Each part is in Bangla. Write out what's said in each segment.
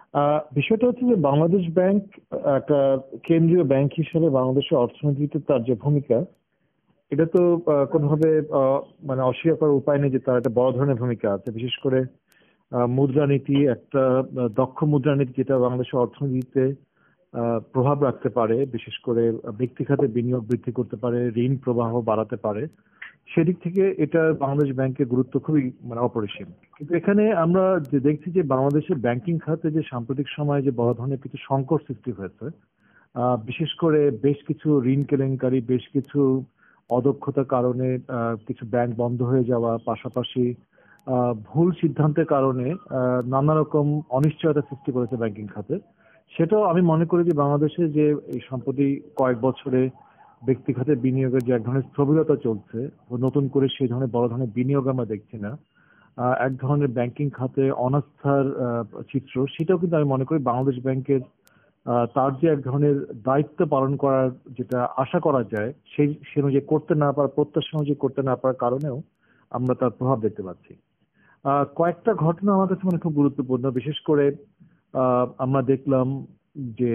বিষয়টা হচ্ছে যে বাংলাদেশ ব্যাংক একটা কেন্দ্রীয় ব্যাংক হিসেবে বাংলাদেশের অর্থনীতিতে তার যে ভূমিকা, এটা তো কোনোভাবে মানে অস্বীকার করার উপায় নেই যে তার একটা বড় ধরনের ভূমিকা আছে। বিশেষ করে মুদ্রানীতি একটা দক্ষ মুদ্রানীতি যেটা বাংলাদেশের অর্থনীতিতে প্রভাব রাখতে পারে, বিশেষ করে ব্যক্তি খাতে বিনিয়োগ বৃদ্ধি করতে পারে, ঋণ প্রবাহ বাড়াতে পারে। সেদিক থেকে এটা বাংলাদেশ ব্যাংকের গুরুত্ব খুবই মানে অপরিসীম। কিন্তু এখানে আমরা যে দেখছি যে বাংলাদেশের ব্যাংকিং খাতে যে সাম্প্রতিক সময়ে যে বড় ধরনের কিছু সংকট সৃষ্টি হয়েছে, বিশেষ করে বেশ কিছু ঋণ কেলেঙ্কারি, বেশ কিছু অদক্ষতার কারণে কিছু ব্যাংক বন্ধ হয়ে যাওয়া, পাশাপাশি ভুল সিদ্ধান্তের কারণে নানা রকম অনিশ্চয়তা সৃষ্টি করেছে ব্যাংকিং খাতে। সেটাও আমি মনে করি যে বাংলাদেশে যে এই সম্প্রতি কয়েক বছরে ব্যক্তি খাতে বিনিয়োগের যে এক ধরনের স্থবিরতা চলছে, নতুন করে সেই ধরনের বড় ধরনের বিনিয়োগ আমরা দেখছি না, এক ধরনের ব্যাংকিং খাতে অনাস্থার চিত্র, সেটাও কিন্তু আমি মনে করি বাংলাদেশ ব্যাংকের তার যে এক ধরনের দায়িত্ব পালন করার যেটা আশা করা যায় সে অনুযায়ী করতে না পারার, প্রত্যাশা অনুযায়ী করতে না পারার কারণেও আমরা তার প্রভাব দেখতে পাচ্ছি। কয়েকটা ঘটনা আমার কাছে মানে খুব গুরুত্বপূর্ণ। বিশেষ করে আমরা দেখলাম যে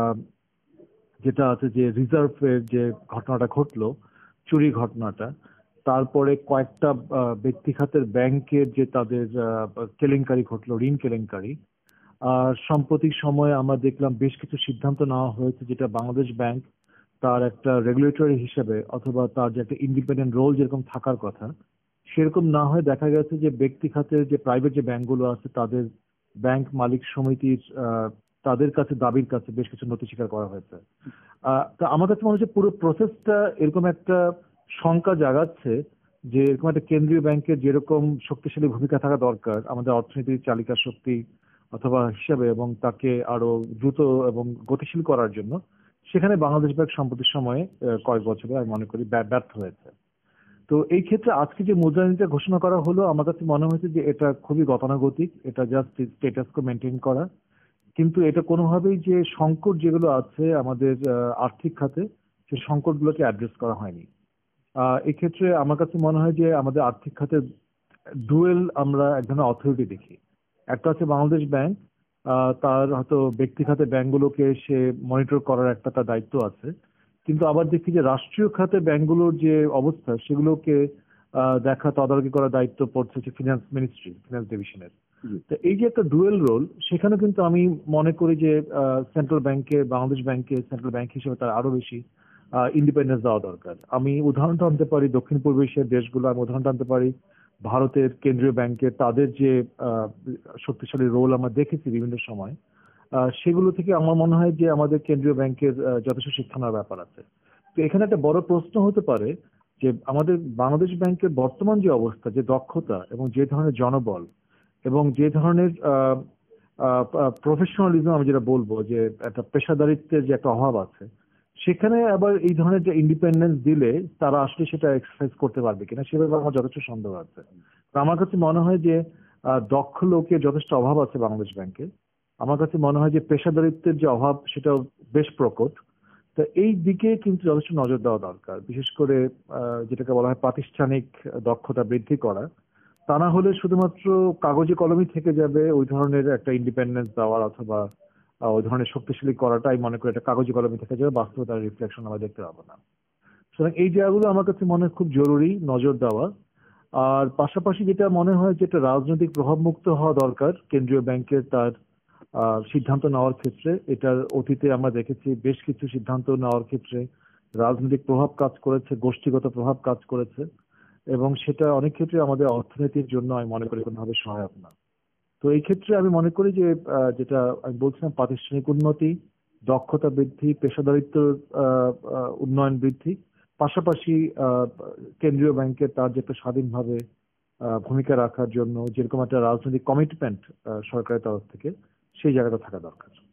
যেটা আছে যে রিজার্ভের যে ঘটনাটা ঘটলো, চুরি ঘটনাটা, তারপরে কয়েকটা ব্যক্তি খাতের ব্যাংকের যে তাদের কেলেঙ্কারি ঘটলো, ঋণ কেলেঙ্কারি। আর সাম্প্রতিক সময়ে আমরা দেখলাম বেশ কিছু সিদ্ধান্ত নেওয়া হয়েছে যেটা বাংলাদেশ ব্যাংক তার একটা রেগুলেটরি হিসেবে অথবা তার যে একটা ইন্ডিপেন্ডেন্ট রোল যেরকম থাকার কথা সেরকম না হয়ে দেখা গেছে যে ব্যক্তি খাতের যে প্রাইভেট যে ব্যাংকগুলো আছে তাদের ব্যাংক মালিক সমিতির তাদের কাছে দাবির কাছে বেশ কিছু নথি স্বীকার করা হয়েছে। তা আমার কাছে মনে হচ্ছে পুরো প্রসেসটা এরকম একটা শঙ্কা জাগাচ্ছে যে এরকম একটা কেন্দ্রীয় ব্যাংকের যেরকম শক্তিশালী ভূমিকা থাকা দরকার আমাদের অর্থনীতির চালিকা শক্তি অথবা হিসাবে এবং তাকে আরো দ্রুত এবং গতিশীল করার জন্য, সেখানে বাংলাদেশ ব্যাংক সাম্প্রতিক সময়ে কয়েক বছরে আমি মনে করি ব্যর্থ হয়েছে। তো এই ক্ষেত্রে আজকে যে মুদ্রানীতিটা ঘোষণা করা হলো আমার কাছে মনে হয়েছে যে এটা খুবই গতানুগতিক, এটা জাস্ট স্টেটাস কো মেনটেন করা। কিন্তু এটা কোনোভাবেই যে সংকট যেগুলো আছে আমাদের আর্থিক খাতে, সেই সংকটগুলোকে অ্যাড্রেস করা হয়নি। এক্ষেত্রে আমার কাছে মনে হয় যে আমাদের আর্থিক খাতে ডুয়েল আমরা এক ধরনের অথরিটি দেখি। একটা হচ্ছে বাংলাদেশ ব্যাংক, তার হয়তো ব্যক্তি খাতে ব্যাংকগুলোকে সে মনিটর করার একটা তার দায়িত্ব আছে। কিন্তু আবার দেখি যে রাষ্ট্রীয় খাতে ব্যাংকগুলোর যে অবস্থা সেগুলোকে দেখা, তদারকি করার দায়িত্ব পড়ছে হচ্ছে ফিনান্স মিনিস্ট্রি, ফিনান্স ডিভিশনের। তো এই যে একটা ডুয়েল রোল, সেখানে কিন্তু আমি মনে করি যে সেন্ট্রাল ব্যাংকে, বাংলাদেশ ব্যাংকে সেন্ট্রাল ব্যাংক হিসেবে তার আরো বেশি ইন্ডিপেন্ডেন্স দেওয়া দরকার। আমি উদাহরণটা আনতে পারি দক্ষিণ পূর্ব এশিয়ার দেশগুলো, আমি উদাহরণটা আনতে পারি ভারতের কেন্দ্রীয় ব্যাংকের, তাদের যে শক্তিশালী রোল আমরা দেখেছি বিভিন্ন সময়, সেগুলো থেকে আমার মনে হয় যে আমাদের কেন্দ্রীয় ব্যাংকের যথেষ্ট শিক্ষা নেওয়ার ব্যাপার আছে। তো এখানে একটা বড় প্রশ্ন হতে পারে যে আমাদের বাংলাদেশ ব্যাংকের বর্তমান যে অবস্থা, যে দক্ষতা এবং যে ধরনের জনবল এবং যে ধরনের প্রফেশনালিজম আমি যেটা বলবো যে একটা পেশাদারিত্বের যে একটা অভাব আছে, সেখানে আবার এই ধরনের যে ইন্ডিপেন্ডেন্স দিলে তারা আসলে সেটা এক্সারসাইজ করতে পারবে কিনা সেভাবে আমার যথেষ্ট সন্দেহ আছে। তো আমার কাছে মনে হয় যে দক্ষ লোকের যথেষ্ট অভাব আছে বাংলাদেশ ব্যাংকে। আমার কাছে মনে হয় যে পেশাদারিত্বের যে অভাব সেটাও বেশ প্রকট। তো এই দিকে কিন্তু যথেষ্ট নজর দেওয়া দরকার, বিশেষ করে যেটাকে বলা হয় প্রাতিষ্ঠানিক দক্ষতা বৃদ্ধি করা। তা না হলে শুধুমাত্র কাগজে কলমই থেকে যাবে ওই ধরনের একটা ইন্ডিপেন্ডেন্স দেওয়ার অথবা ওই ধরনের শক্তিশালী করাটাই মনে করি একটা কাগজে কলমে থেকে যাবে, বাস্তবতার রিফ্লেকশন আমরা দেখতে পাবো না। সুতরাং এই জায়গাগুলো আমার কাছে মনে হয় খুব জরুরি নজর দেওয়া। আর পাশাপাশি যেটা মনে হয় যেটা রাজনৈতিক প্রভাব মুক্ত হওয়া দরকার কেন্দ্রীয় ব্যাংকের তার সিদ্ধান্ত নেওয়ার ক্ষেত্রে। এটার অতীতে আমরা দেখেছি বেশ কিছু সিদ্ধান্ত নেওয়ার ক্ষেত্রে রাজনৈতিক প্রভাব কাজ করেছে, গোষ্ঠীগত প্রভাব কাজ করেছে, এবং সেটা অনেক ক্ষেত্রে আমাদের অর্থনীতির জন্য আমি মনে করি কোনোভাবে সহায়ক না। তো এই ক্ষেত্রে আমি মনে করি যে যেটা আমি বলছিলাম প্রাতিষ্ঠানিক উন্নতি, দক্ষতা বৃদ্ধি, পেশাদারিত্ব উন্নয়ন বৃদ্ধি, পাশাপাশি কেন্দ্রীয় ব্যাংকের তার যে একটা স্বাধীনভাবে ভূমিকা রাখার জন্য যেরকম একটা রাজনৈতিক কমিটমেন্ট সরকারের তরফ থেকে, সেই জায়গাটা থাকা দরকার।